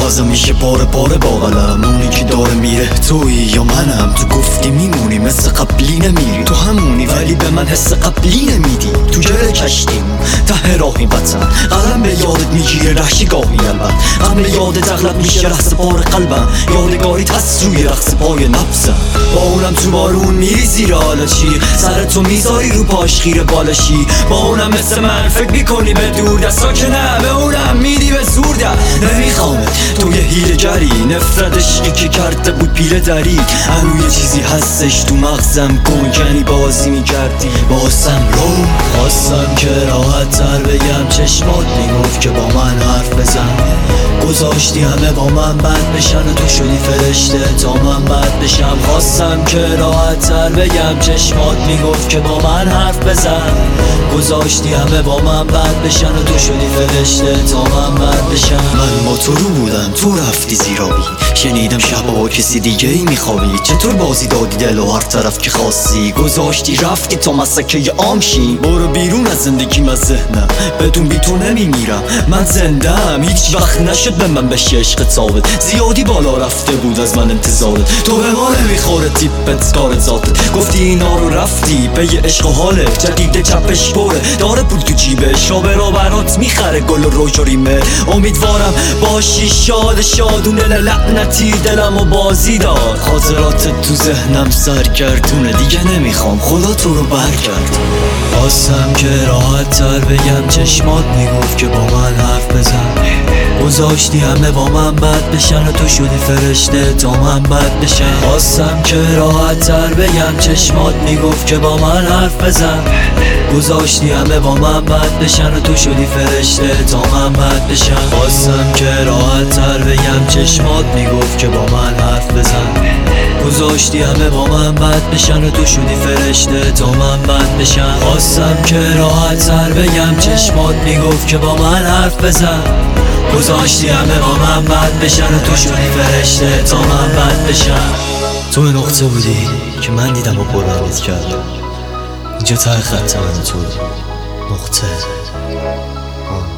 لازم میشه پاره پاره با قلم. اونی که داره میره تویی یا منم؟ تو گفتی میمونی مثل قبلی نمیری، تو همونی ولی به من حس قبلی نمیدی. تو جل کشتیم ته راهی وطن، قلم به یادت میگیره رهشی گاهی البت، غم به یادت اغلب میشه رقص بار قلبم، یادگاریت هست روی رقص پای نفسم. با اونم تو بارون میری زیر حالا چی، سرتو میذاری رو پاش خیره بالشی. با اونم مثل من فکر میکنی به دور دستا که نه، به اونم میدی به زور در نمیخوامت. تو یه حیله گری نفرت عشقی که کرده بود پیله دری، هنو یه چیزی هستش تو مغزم گنگنی بازی میکردی بازم رو. خواستم که راحت تر بگم چشمات میگفت که با من حرف بزن، گذاشتی همه با من بد بشن و تو شدی فرشته تا من بد بشم. خواستم که راحت تر بگم چشمات میگفت که با من حرف بزن، گذاشتی همه با من بد بشن و تو شدی فرشته تا من بد بشم. من با تو رو بودم تو رفتی زیرابی، شنیدم شب با کسی دیگه ای میخوابی. چطور بازی دادی دل و هر طرف که خواستی، گذاشتی رفتی تا مسکه عامشی. برو بیرون از زندگیم از ذهنم، بدون بی تو نمیمیرم من زندم. هیچ وقت نشد به من بشه عشق ثابت، زیادی بالا رفته بود از من انتظارت. تو به ما نمیخوره تیپت کارت ذاتت، گفتی اینا رو رفتی پی عشق و حالت. جدید چپش بره داره پول تو جیبش، را به را برات میخره گل و روژ و ریمه. امیدوارم باشی شاد شادونه لعنتی دلم و بازی داد. خاطرات تو ذهنم سرگردونه دیگه نمیخوام خدا تو رو برگرد. خواستم که راحت تر بگم چشمات میگفت که با من حرف بزن، گذاشتی همه با من بد بشن و تو شدی فرشته تا من بد بشم. خواستم که راحت تر بگم چشمات میگفت که با من حرف بزن، گذاشتی همه با من بد بشن و تو شدی فرشته تا من بد بشم. خواستم که راحت تر بگم چشمات میگفت که با من حرف بزن، گذاشتی همه با من بد بشن و تو شدی فرشته تا من بد بشم. خواستم که راحت تر بگم چشمات میگفت که با من حرف بزن، گذاشتی همه با من بد بشن و تو شدی فرشته تا من بد بشم. تو نقطه بودی که من دیدم و بلندت کردم، اینجا ته خط من تو نقطه